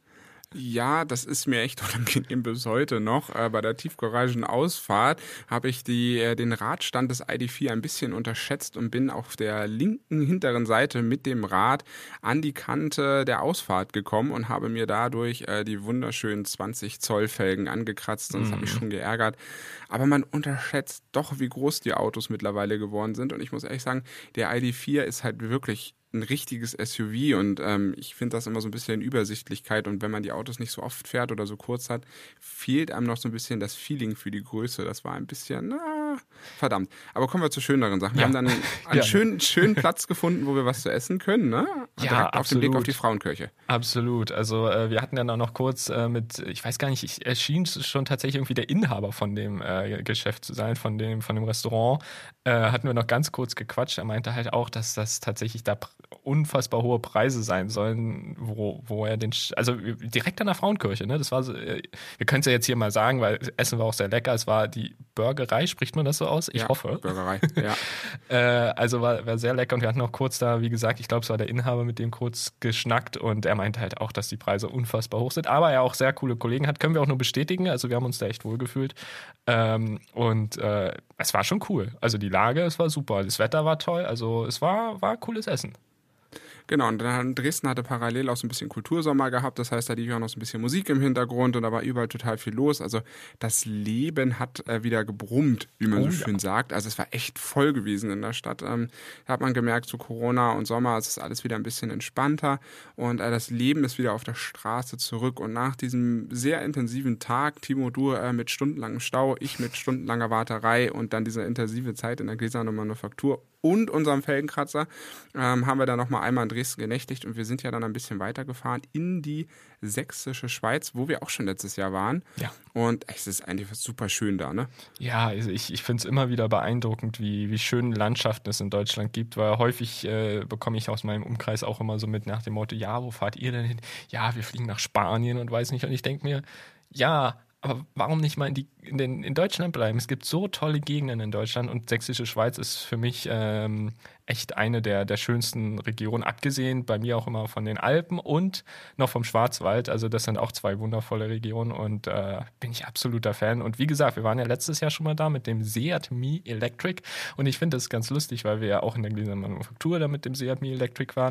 Ja, das ist mir echt unangenehm bis heute noch. Äh, bei der Tiefgaragenausfahrt habe ich die, äh, den Radstand des I D vier ein bisschen unterschätzt und bin auf der linken hinteren Seite mit dem Rad an die Kante der Ausfahrt gekommen und habe mir dadurch äh, die wunderschönen zwanzig Zoll Felgen angekratzt und das hat mich schon geärgert. Aber man unterschätzt doch, wie groß die Autos mittlerweile geworden sind und ich muss ehrlich sagen, der I D vier ist halt wirklich ein richtiges S U V und ähm, ich finde das immer so ein bisschen Übersichtlichkeit und wenn man die Autos nicht so oft fährt oder so kurz hat, fehlt einem noch so ein bisschen das Feeling für die Größe. Das war ein bisschen, na, verdammt. Aber kommen wir zu schöneren Sachen. Wir
Ja.
haben dann einen, einen schönen, schönen Platz gefunden, wo wir was zu essen können, ne?
Ja,
Direkt auf den Blick auf
absolut.
die Frauenkirche.
Absolut. Also äh, wir hatten dann auch noch kurz äh, mit, ich weiß gar nicht, ich erschien schon tatsächlich irgendwie der Inhaber von dem äh, Geschäft zu sein, von dem, von dem Restaurant. Äh, hatten wir noch ganz kurz gequatscht. Er meinte halt auch, dass das tatsächlich da pr- unfassbar hohe Preise sein sollen, wo, wo er den, Sch- also direkt an der Frauenkirche, ne? Das war so, äh, wir können es ja jetzt hier mal sagen, weil das Essen war auch sehr lecker. Es war die Burgerei, spricht man das so aus? Ich
ja,
hoffe.
Burgerei, ja.
Äh, also war, war sehr lecker und wir hatten auch kurz da, wie gesagt, ich glaube, es war der Inhaber, mit dem kurz geschnackt und er meinte halt auch, dass die Preise unfassbar hoch sind, aber er auch sehr coole Kollegen hat, können wir auch nur bestätigen, also wir haben uns da echt wohl gefühlt ähm, und äh, es war schon cool, also die Lage, es war super, das Wetter war toll, also es war, war cooles Essen.
Genau, und dann Dresden hatte parallel auch so ein bisschen Kultursommer gehabt, das heißt, da lief auch noch so ein bisschen Musik im Hintergrund und da war überall total viel los. Also das Leben hat äh, wieder gebrummt, wie man
Oh,
so schön
ja.
sagt. Also es war echt voll gewesen in der Stadt. Ähm, da hat man gemerkt, zu Corona und Sommer es ist alles wieder ein bisschen entspannter und äh, das Leben ist wieder auf der Straße zurück. Und nach diesem sehr intensiven Tag, Timo, du äh, mit stundenlangem Stau, ich mit stundenlanger Warterei und dann diese intensive Zeit in der Gläserner Manufaktur und unserem Felgenkratzer ähm, haben wir dann nochmal einmal in Dresden genächtigt und wir sind ja dann ein bisschen weitergefahren in die sächsische Schweiz, wo wir auch schon letztes Jahr waren.
Ja.
Und es ist eigentlich super schön da, ne?
Ja, also ich, ich finde es immer wieder beeindruckend, wie, wie schöne Landschaften es in Deutschland gibt, weil häufig äh, bekomme ich aus meinem Umkreis auch immer so mit nach dem Motto, ja, wo fahrt ihr denn hin? Ja, wir fliegen nach Spanien und weiß nicht. Und ich denke mir, ja, aber warum nicht mal in, die, in, den, in Deutschland bleiben? Es gibt so tolle Gegenden in Deutschland und Sächsische Schweiz ist für mich ähm, echt eine der, der schönsten Regionen, abgesehen bei mir auch immer von den Alpen und noch vom Schwarzwald. Also das sind auch zwei wundervolle Regionen und äh, bin ich absoluter Fan. Und wie gesagt, wir waren ja letztes Jahr schon mal da mit dem Seat Mii Electric und ich finde das ganz lustig, weil wir ja auch in der Gläserner Manufaktur da mit dem Seat Mii Electric waren.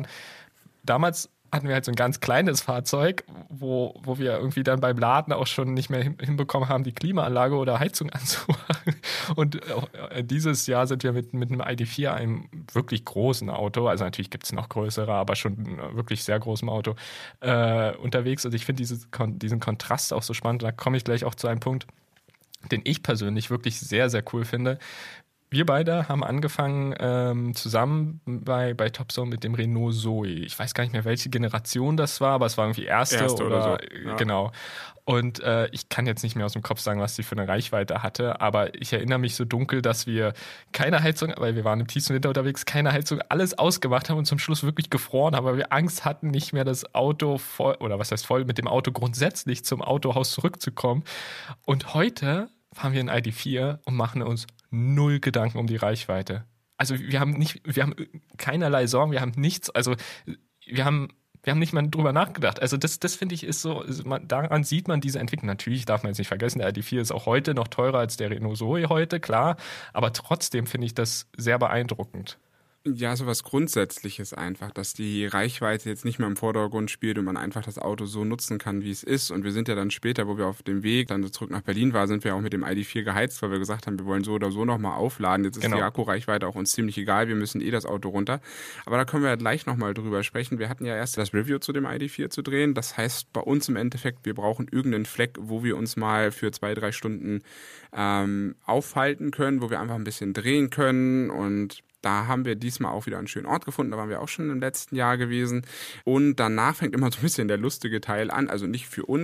Damals hatten wir halt so ein ganz kleines Fahrzeug, wo, wo wir irgendwie dann beim Laden auch schon nicht mehr hin, hinbekommen haben, die Klimaanlage oder Heizung anzumachen. Und äh, dieses Jahr sind wir mit, mit einem I D vier, einem wirklich großen Auto, also natürlich gibt es noch größere, aber schon wirklich sehr großem Auto, äh, unterwegs. Und ich finde dieses, diesen Kontrast auch so spannend. Da komme ich gleich auch zu einem Punkt, den ich persönlich wirklich sehr, sehr cool finde. Wir beide haben angefangen ähm, zusammen bei, bei Top Zone mit dem Renault Zoe. Ich weiß gar nicht mehr, welche Generation das war, aber es war irgendwie erste,
Erste
oder,
oder so, ja.
Genau. Und äh, ich kann jetzt nicht mehr aus dem Kopf sagen, was die für eine Reichweite hatte, aber ich erinnere mich so dunkel, dass wir keine Heizung, weil wir waren im tiefsten Winter unterwegs, keine Heizung, alles ausgemacht haben und zum Schluss wirklich gefroren haben, weil wir Angst hatten, nicht mehr das Auto voll, oder was heißt voll, mit dem Auto grundsätzlich zum Autohaus zurückzukommen. Und heute fahren wir in I D vier und machen uns null Gedanken um die Reichweite. Also wir haben nicht, wir haben keinerlei Sorgen, wir haben nichts, also wir haben, wir haben nicht mal drüber nachgedacht. Also das, das finde ich ist so, ist man, daran sieht man diese Entwicklung. Natürlich darf man jetzt nicht vergessen, der I D vier ist auch heute noch teurer als der Renault Zoe heute, klar, aber trotzdem finde ich das sehr beeindruckend.
Ja, sowas Grundsätzliches einfach, dass die Reichweite jetzt nicht mehr im Vordergrund spielt und man einfach das Auto so nutzen kann, wie es ist. Und wir sind ja dann später, wo wir auf dem Weg dann zurück nach Berlin waren, sind wir auch mit dem I D vier geheizt, weil wir gesagt haben, wir wollen so oder so nochmal aufladen. Jetzt ist
Genau.
die Akkureichweite auch uns ziemlich egal, wir müssen eh das Auto runter. Aber da können wir ja gleich nochmal drüber sprechen. Wir hatten ja erst das Review zu dem I D vier zu drehen. Das heißt bei uns im Endeffekt, wir brauchen irgendeinen Fleck, wo wir uns mal für zwei, drei Stunden ähm, aufhalten können, wo wir einfach ein bisschen drehen können und da haben wir diesmal auch wieder einen schönen Ort gefunden, da waren wir auch schon im letzten Jahr gewesen. Und danach fängt immer so ein bisschen der lustige Teil an, also nicht für uns,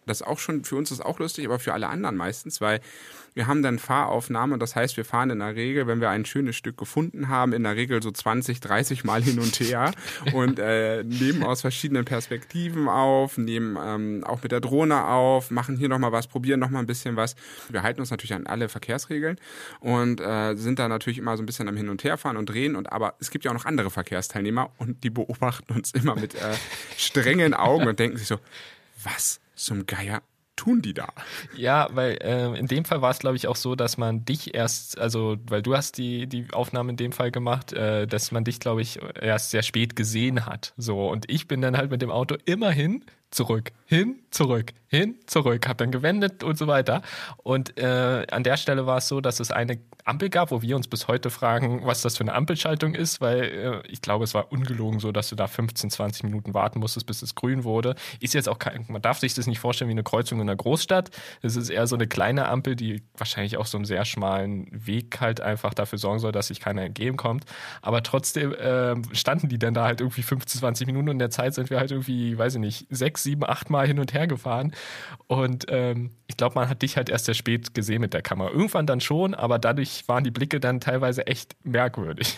das ist auch schon, für uns ist auch lustig, aber für alle anderen meistens, weil wir haben dann Fahraufnahme, das heißt, wir fahren in der Regel, wenn wir ein schönes Stück gefunden haben, in der Regel so zwanzig, dreißig Mal hin und her und äh, nehmen aus verschiedenen Perspektiven auf, nehmen ähm, auch mit der Drohne auf, machen hier nochmal was, probieren nochmal ein bisschen was. Wir halten uns natürlich an alle Verkehrsregeln und äh, sind da natürlich immer so ein bisschen am Hin- und Herfahren und drehen, und aber es gibt ja auch noch andere Verkehrsteilnehmer und die beobachten uns immer mit äh, strengen Augen und denken sich so, was zum Geier tun die da?
Ja, weil äh, in dem Fall war es, glaube ich, auch so, dass man dich erst, also weil du hast die, die Aufnahme in dem Fall gemacht, äh, dass man dich, glaube ich, erst sehr spät gesehen hat. So, und ich bin dann halt mit dem Auto immer hin, zurück, hin, zurück, hin, zurück, hab dann gewendet und so weiter. Und äh, an der Stelle war es so, dass es eine Ampel gab, wo wir uns bis heute fragen, was das für eine Ampelschaltung ist, weil äh, ich glaube, es war ungelogen so, dass du da fünfzehn, zwanzig Minuten warten musstest, bis es grün wurde. Ist jetzt auch kein, man darf sich das nicht vorstellen wie eine Kreuzung in einer Großstadt. Es ist eher so eine kleine Ampel, die wahrscheinlich auch so einen sehr schmalen Weg halt einfach dafür sorgen soll, dass sich keiner entgegenkommt. Aber trotzdem äh, standen die dann da halt irgendwie fünfzehn, zwanzig Minuten und in der Zeit sind wir halt irgendwie, weiß ich nicht, sechs, sieben, acht Mal hin und her gefahren. Und ähm, ich glaube, man hat dich halt erst sehr spät gesehen mit der Kamera. Irgendwann dann schon, aber dadurch waren die Blicke dann teilweise echt merkwürdig.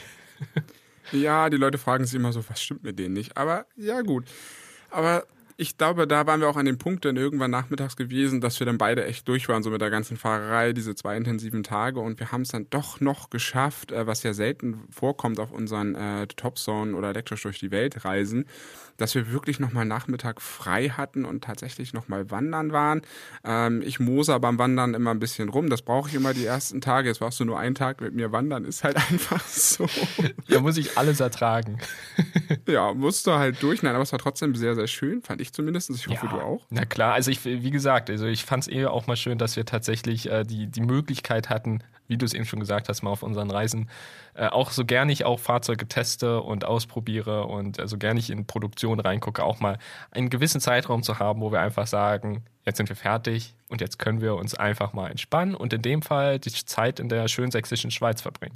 Ja, die Leute fragen sich immer so, was stimmt mit denen nicht? Aber ja, gut. Aber ich glaube, da waren wir auch an dem Punkt dann irgendwann nachmittags gewesen, dass wir dann beide echt durch waren, so mit der ganzen Fahrerei, diese zwei intensiven Tage. Und wir haben es dann doch noch geschafft, äh, was ja selten vorkommt auf unseren äh, Topzone oder elektrisch durch die Welt Reisen, dass wir wirklich nochmal Nachmittag frei hatten und tatsächlich nochmal wandern waren. Ähm, ich moser beim Wandern immer ein bisschen rum. Das brauche ich immer die ersten Tage. Jetzt warst du nur einen Tag mit mir wandern. Ist halt einfach so.
Ja, muss ich alles ertragen.
Ja, musst du halt durch. Nein, aber es war trotzdem sehr, sehr schön. Fand ich zumindest. Ich hoffe,
ja,
du auch.
Na klar, also ich, wie gesagt, also ich fand es eher auch mal schön, dass wir tatsächlich äh, die, die Möglichkeit hatten, wie du es eben schon gesagt hast, mal auf unseren Reisen äh, auch so gerne ich auch Fahrzeuge teste und ausprobiere und äh, so gerne ich in Produktion reingucke, auch mal einen gewissen Zeitraum zu haben, wo wir einfach sagen, jetzt sind wir fertig und jetzt können wir uns einfach mal entspannen und in dem Fall die Zeit in der schönen sächsischen Schweiz verbringen.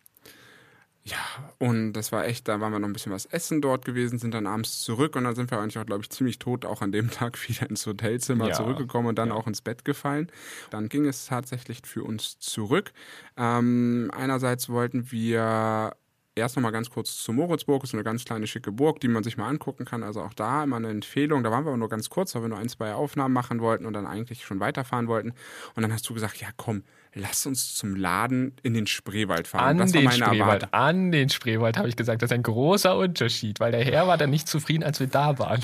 Ja, und das war echt, da waren wir noch ein bisschen was essen dort gewesen, sind dann abends zurück und dann sind wir eigentlich auch, glaube ich, ziemlich tot auch an dem Tag wieder ins Hotelzimmer
Ja,
zurückgekommen und dann
ja.
auch ins Bett gefallen. Dann ging es tatsächlich für uns zurück. Ähm, einerseits wollten wir erst noch mal ganz kurz zu Moritzburg, das ist eine ganz kleine schicke Burg, die man sich mal angucken kann. Also auch da immer eine Empfehlung. Da waren wir aber nur ganz kurz, weil wir nur ein, zwei Aufnahmen machen wollten und dann eigentlich schon weiterfahren wollten. Und dann hast du gesagt, ja komm, lass uns zum Laden in den Spreewald fahren.
An
das
den
war meine
Spreewald,
Erwartung.
an den Spreewald, habe ich gesagt. Das ist ein großer Unterschied, weil der Herr war dann nicht zufrieden, als wir da waren.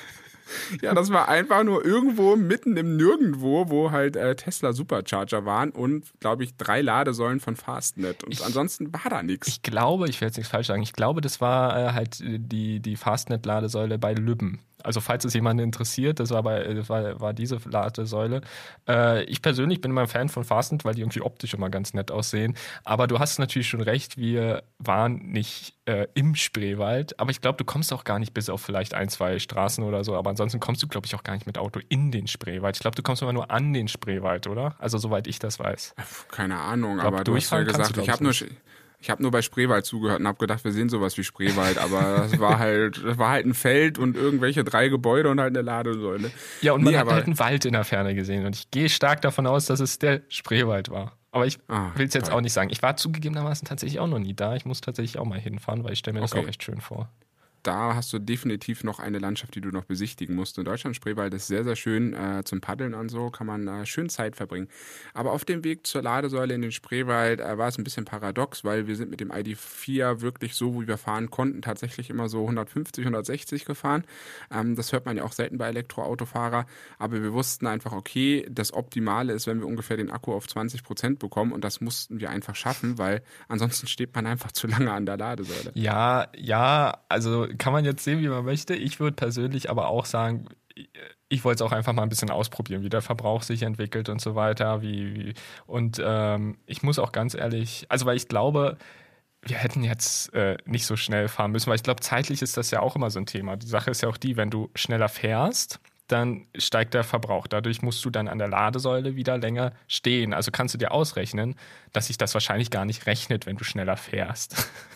Ja, das war einfach nur irgendwo mitten im Nirgendwo, wo halt äh, Tesla Supercharger waren und, glaube ich, drei Ladesäulen von Fastnet. Und
Ich-
ansonsten war da nichts.
Ich glaube, ich will jetzt nichts falsch sagen, ich glaube, das war äh, halt äh, die, die Fastnet-Ladesäule bei Lübben. Also falls es jemanden interessiert, das war, bei, äh, war, war diese Ladesäule. Äh, ich persönlich bin immer ein Fan von Fastnet, weil die irgendwie optisch immer ganz nett aussehen. Aber du hast natürlich schon recht, wir waren nicht äh, im Spreewald. Aber ich glaube, du kommst auch gar nicht bis auf vielleicht ein, zwei Straßen oder so. Aber ansonsten kommst du, glaube ich, auch gar nicht mit Auto in den Spreewald. Ich glaube, du kommst immer nur an den Spreewald, oder? Also soweit ich das weiß.
Puh, keine Ahnung,
glaub,
aber du hast ja
durchfahren kannst
gesagt,
du,
ich
glaub
habe nur,
ich,
ich hab nur bei Spreewald zugehört und habe gedacht, wir sehen sowas wie Spreewald, aber das war halt, das war halt ein Feld und irgendwelche drei Gebäude und halt eine Ladesäule.
Ja, und man
Nee,
hat
aber-
halt einen Wald in der Ferne gesehen. Und ich gehe stark davon aus, dass es der Spreewald war. Aber ich
Ah,
will es jetzt
toll.
auch nicht sagen. Ich war zugegebenermaßen tatsächlich auch noch nie da. Ich muss tatsächlich auch mal hinfahren, weil ich stelle mir das
Okay.
auch echt schön vor.
Da hast du definitiv noch eine Landschaft, die du noch besichtigen musst. In Deutschland, Spreewald ist sehr, sehr schön äh, zum Paddeln und so, kann man äh, schön Zeit verbringen. Aber auf dem Weg zur Ladesäule in den Spreewald äh, war es ein bisschen paradox, weil wir sind mit dem I D vier wirklich so, wie wir fahren konnten, tatsächlich immer so hundertfünfzig, hundertsechzig gefahren. Ähm, das hört man ja auch selten bei Elektroautofahrer, aber wir wussten einfach, okay, das Optimale ist, wenn wir ungefähr den Akku auf zwanzig Prozent bekommen und das mussten wir einfach schaffen, weil ansonsten steht man einfach zu lange an der Ladesäule.
Ja, ja, also kann man jetzt sehen, wie man möchte. Ich würde persönlich aber auch sagen, ich wollte es auch einfach mal ein bisschen ausprobieren, wie der Verbrauch sich entwickelt und so weiter. Wie, wie und ähm, ich muss auch ganz ehrlich, also weil ich glaube, wir hätten jetzt äh, nicht so schnell fahren müssen, weil ich glaube, zeitlich ist das ja auch immer so ein Thema. Die Sache ist ja auch die, wenn du schneller fährst, dann steigt der Verbrauch. Dadurch musst du dann an der Ladesäule wieder länger stehen. Also kannst du dir ausrechnen, dass sich das wahrscheinlich gar nicht rechnet, wenn du schneller fährst.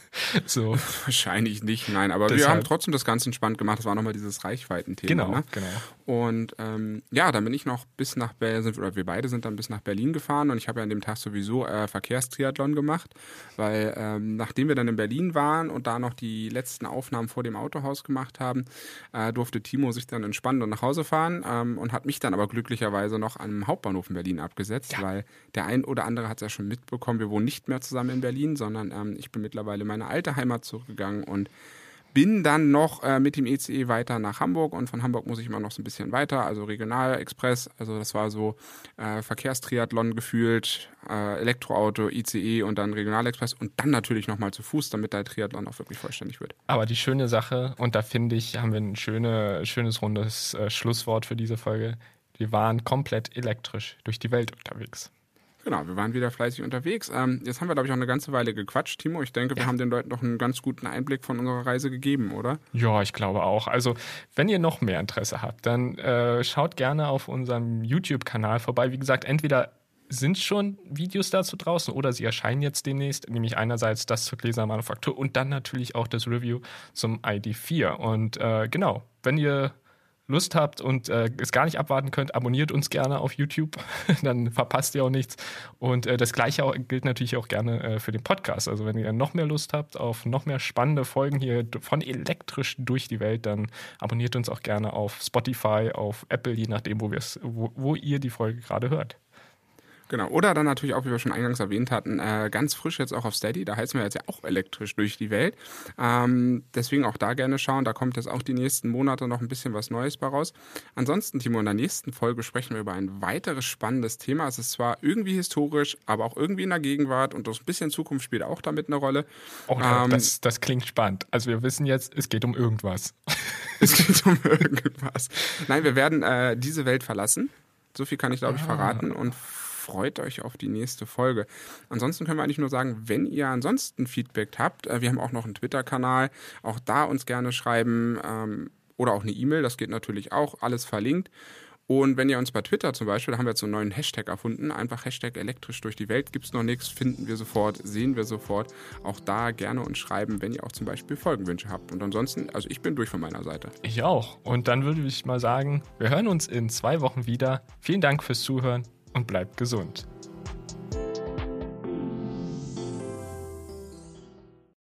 So.
Wahrscheinlich nicht, nein. Aber
Deshalb.
wir haben trotzdem das Ganze entspannt gemacht. Das war nochmal dieses Reichweitenthema.
Genau,
ne?
genau.
Und ähm, ja, dann bin ich noch bis nach Berlin, oder wir beide sind dann bis nach Berlin gefahren und ich habe ja an dem Tag sowieso äh, Verkehrstriathlon gemacht, weil ähm, nachdem wir dann in Berlin waren und da noch die letzten Aufnahmen vor dem Autohaus gemacht haben, äh, durfte Timo sich dann entspannen und nach Hause fahren ähm, und hat mich dann aber glücklicherweise noch am Hauptbahnhof in Berlin abgesetzt, ja. weil der ein oder andere hat es ja schon mitbekommen, wir wohnen nicht mehr zusammen in Berlin, sondern ähm, ich bin mittlerweile in meine alte Heimat zurückgegangen und bin dann noch äh, mit dem I C E weiter nach Hamburg und von Hamburg muss ich immer noch so ein bisschen weiter, also Regionalexpress, also das war so äh, Verkehrstriathlon gefühlt, äh, Elektroauto, I C E und dann Regionalexpress und dann natürlich nochmal zu Fuß, damit der Triathlon auch wirklich vollständig wird.
Aber die schöne Sache, und da finde ich, haben wir ein schöne, schönes rundes äh, Schlusswort für diese Folge, wir waren komplett elektrisch durch die Welt unterwegs.
Genau, wir waren wieder fleißig unterwegs. Ähm, jetzt haben wir, glaube ich, auch eine ganze Weile gequatscht, Timo. Ich denke, wir
ja.
haben den Leuten noch einen ganz guten Einblick von unserer Reise gegeben, oder?
Ja, ich glaube auch. Also, wenn ihr noch mehr Interesse habt, dann äh, schaut gerne auf unserem YouTube-Kanal vorbei. Wie gesagt, entweder sind schon Videos dazu draußen oder sie erscheinen jetzt demnächst, nämlich einerseits das zur Gläsermanufaktur und dann natürlich auch das Review zum I D vier. Und äh, genau, wenn ihr Lust habt und äh, es gar nicht abwarten könnt, abonniert uns gerne auf YouTube, dann verpasst ihr auch nichts. Und äh, das Gleiche auch, gilt natürlich auch gerne äh, für den Podcast. Also wenn ihr noch mehr Lust habt auf noch mehr spannende Folgen hier von elektrisch durch die Welt, dann abonniert uns auch gerne auf Spotify, auf Apple, je nachdem, wo, wir's, wo, wo ihr die Folge gerade hört.
Genau, oder dann natürlich auch, wie wir schon eingangs erwähnt hatten, äh, ganz frisch jetzt auch auf Steady, da heizen wir jetzt ja auch elektrisch durch die Welt. Ähm, deswegen auch da gerne schauen, da kommt jetzt auch die nächsten Monate noch ein bisschen was Neues bei raus. Ansonsten, Timo, in der nächsten Folge sprechen wir über ein weiteres spannendes Thema. Es ist zwar irgendwie historisch, aber auch irgendwie in der Gegenwart und das ein bisschen Zukunft spielt auch damit eine Rolle.
Oh, ähm, das, das klingt spannend. Also wir wissen jetzt, es geht um irgendwas.
Es geht um irgendwas. Nein, wir werden äh, diese Welt verlassen. So viel kann ich, glaube ich,
ah.
verraten und freut euch auf die nächste Folge. Ansonsten können wir eigentlich nur sagen, wenn ihr ansonsten Feedback habt, wir haben auch noch einen Twitter-Kanal, auch da uns gerne schreiben ähm, oder auch eine E-Mail, das geht natürlich auch, alles verlinkt. Und wenn ihr uns bei Twitter zum Beispiel, da haben wir jetzt so einen neuen Hashtag erfunden, einfach Hashtag elektrisch durch die Welt, gibt es noch nichts, finden wir sofort, sehen wir sofort. Auch da gerne uns schreiben, wenn ihr auch zum Beispiel Folgenwünsche habt. Und ansonsten, also ich bin durch von meiner Seite.
Ich auch. Und dann würde ich mal sagen, wir hören uns in zwei Wochen wieder. Vielen Dank fürs Zuhören und bleibt gesund.